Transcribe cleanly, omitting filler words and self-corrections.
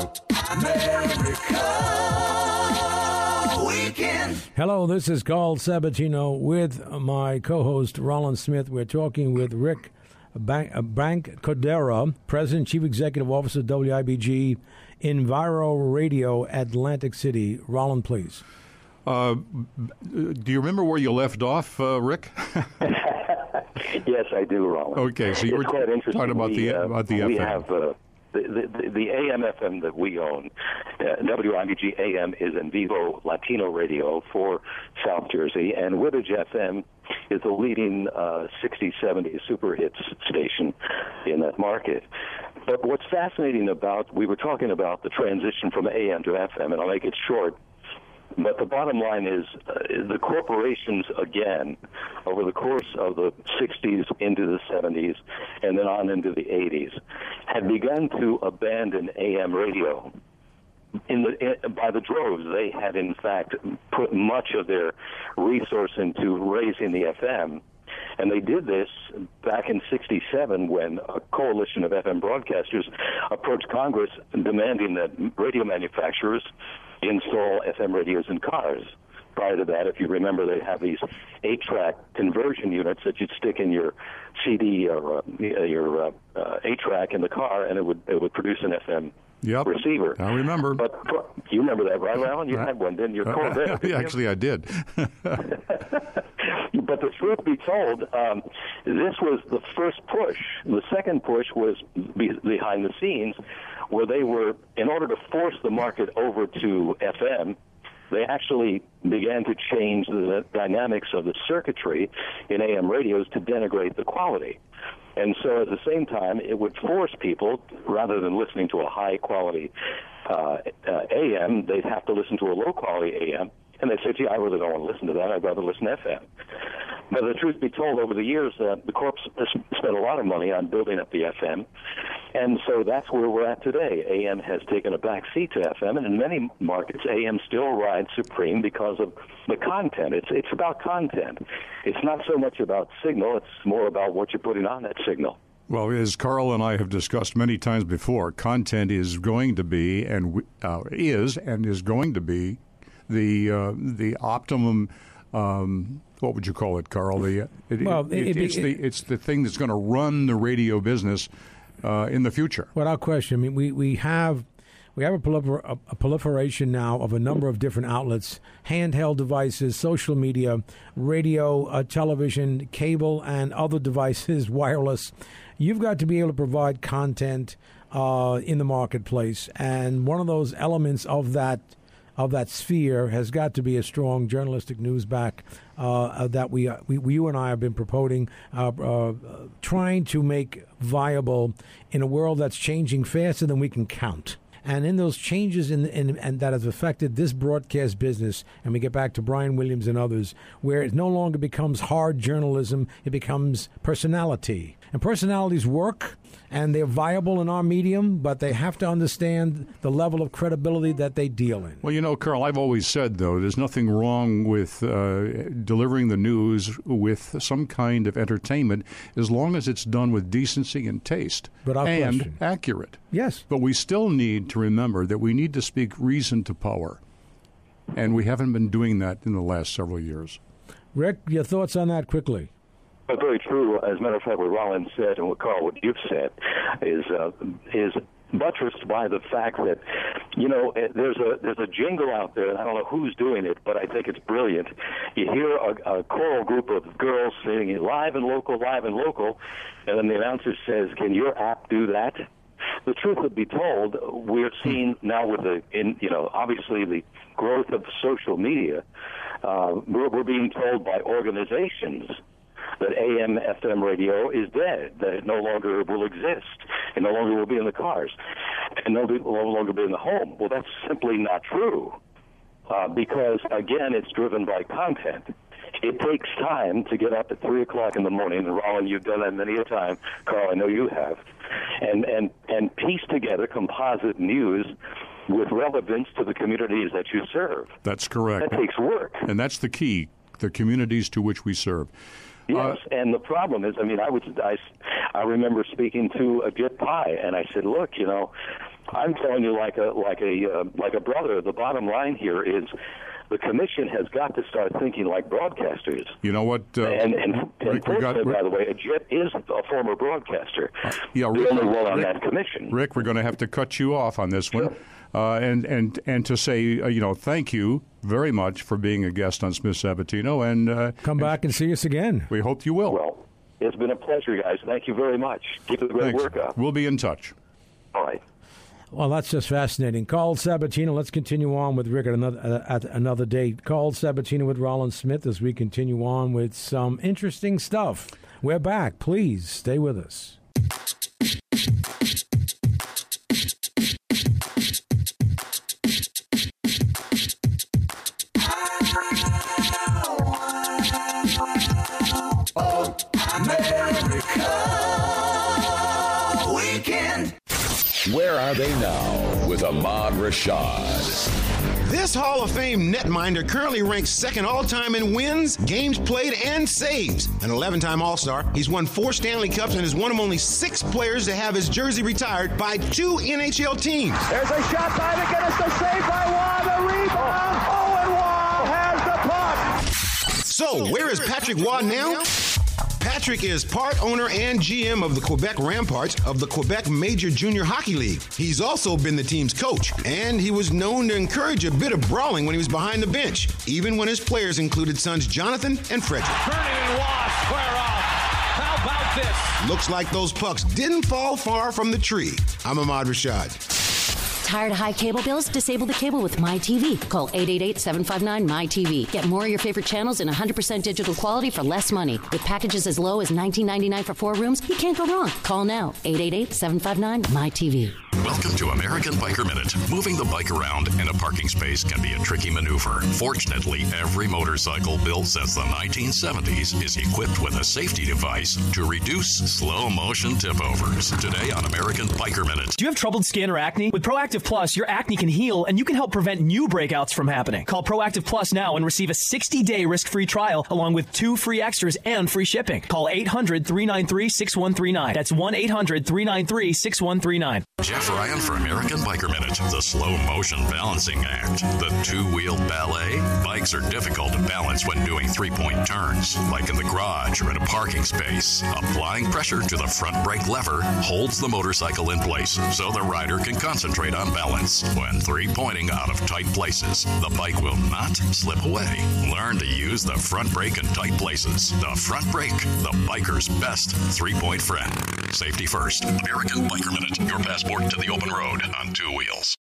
America Weekend. Hello, this is Carl Sabatino with my co-host Rollin Smith. We're talking with Rick Bancodera, President, Chief Executive Officer, WIBG, Enviro Radio, Atlantic City. Rollin, please. Do you remember where you left off, Rick? Yes, I do, Rollin. Okay, so you were talking about the FM. We have the AM/FM that we own. WIBG AM is Envivo Latino Radio for South Jersey, and Woodbridge FM is the leading 60s, 70s super hits station in that market. But what's fascinating about, we were talking about the transition from AM to FM, and I'll make it short. But the bottom line is the corporations, again, over the course of the 60s into the 70s and then on into the 80s, had begun to abandon AM radio. By the droves, they had, in fact, put much of their resource into raising the FM. And they did this back in '67 when a coalition of FM broadcasters approached Congress demanding that radio manufacturers install FM radios in cars. Prior to that, if you remember, they have these 8-track conversion units that you'd stick in your CD or your 8-track in the car, and it would produce an FM receiver. I remember. But you remember that, right, Alan? You had one, didn't you? Actually, I did. But the truth be told, this was the first push. The second push was behind the scenes, where they were, in order to force the market over to FM, they actually began to change the dynamics of the circuitry in AM radios to denigrate the quality. And so at the same time, it would force people, rather than listening to a high-quality AM, they'd have to listen to a low-quality AM. And they say, gee, I really don't want to listen to that. I'd rather listen to FM. But the truth be told, over the years, the Corps has spent a lot of money on building up the FM. And so that's where we're at today. AM has taken a back seat to FM, and in many markets, AM still rides supreme because of the content. It's about content. It's not so much about signal. It's more about what you're putting on that signal. Well, as Carl and I have discussed many times before, content is going to be is going to be the optimum. What would you call it, Carl? It's the thing that's going to run the radio business in the future. Without question. I mean, we have a proliferation now of a number of different outlets: handheld devices, social media, radio, television, cable, and other devices, wireless. You've got to be able to provide content in the marketplace, and one of those elements of that sphere has got to be a strong journalistic newsback that you and I have been promoting, trying to make viable in a world that's changing faster than we can count. And in those changes and that has affected this broadcast business, and we get back to Brian Williams and others, where it no longer becomes hard journalism, it becomes personality. And personalities work, and they're viable in our medium, but they have to understand the level of credibility that they deal in. Well, you know, Carl, I've always said, though, there's nothing wrong with delivering the news with some kind of entertainment as long as it's done with decency and taste and accurate. Yes. But we still need to remember that we need to speak reason to power, and we haven't been doing that in the last several years. Rick, your thoughts on that quickly? Very true. As a matter of fact, what Rollin said and what you've said is buttressed by the fact that, you know, there's a jingle out there, and I don't know who's doing it, but I think it's brilliant. You hear a choral group of girls singing live and local, and then the announcer says, "Can your app do that?" The truth would be told, we're seeing now with obviously the growth of social media, we're being told by organizations that AM, FM radio is dead, that it no longer will exist. It no longer will be in the cars, and no longer be in the home. Well, that's simply not true, because, again, it's driven by content. It takes time to get up at 3 o'clock in the morning, and Rollin, you've done that many a time. Carl, I know you have, and piece together composite news with relevance to the communities that you serve. That's correct. That takes work. And that's the key, the communities to which we serve. Yes, and the problem is, I remember speaking to Jit Pai, and I said, look, you know, I'm telling you like a brother. The bottom line here is the commission has got to start thinking like broadcasters. You know what? And fortunately, by the way, Jet is a former broadcaster. Yeah, the only one on that commission. Rick, we're going to have to cut you off on this one. Sure. And to say, thank you very much for being a guest on Smith Sabatino. And come back and see us again. We hope you will. Well, it's been a pleasure, guys. Thank you very much. Keep the great work up. We'll be in touch. All right. Well, that's just fascinating. Carl Sabatino. Let's continue on with Rick at another date. Carl Sabatino with Rollins Smith as we continue on with some interesting stuff. We're back. Please stay with us. Oh, America Weekend. Where are they now with Ahmad Rashad? This Hall of Fame netminder currently ranks second all-time in wins, games played, and saves. An 11-time All-Star, he's won 4 Stanley Cups and is one of only 6 players to have his jersey retired by 2 NHL teams. There's a shot by McGinnis, the save by Waugh, the rebound. Owen Waugh has the puck. So, where is Patrick Waugh now? Patrick is part owner and GM of the Quebec Ramparts of the Quebec Major Junior Hockey League. He's also been the team's coach, and he was known to encourage a bit of brawling when he was behind the bench, even when his players included sons Jonathan and Frederick. Turning and Waugh square off. How about this? Looks like those pucks didn't fall far from the tree. I'm Ahmad Rashad. Tired of high cable bills? Disable the cable with MyTV. Call 888-759-MyTV. Get more of your favorite channels in 100% digital quality for less money. With packages as low as $19.99 for 4 rooms, you can't go wrong. Call now. 888-759-MyTV. Welcome to American Biker Minute. Moving the bike around in a parking space can be a tricky maneuver. Fortunately, every motorcycle built since the 1970s is equipped with a safety device to reduce slow motion tip-overs. Today on American Biker Minute. Do you have troubled skin or acne? With Proactive Plus, your acne can heal and you can help prevent new breakouts from happening. Call Proactive Plus now and receive a 60-day risk-free trial along with 2 free extras and free shipping. Call 800-393-6139. That's 1-800-393-6139. Jeff Ryan for American Biker Minute. The Slow Motion Balancing Act. The 2-wheel ballet. Bikes are difficult to balance when doing 3-point turns, like in the garage or in a parking space. Applying pressure to the front brake lever holds the motorcycle in place so the rider can concentrate on balance. When 3-pointing out of tight places, the bike will not slip away. Learn to use the front brake in tight places. The front brake, the biker's best 3-point friend. Safety first. American Biker Minute. Your passport to the open road on 2 wheels.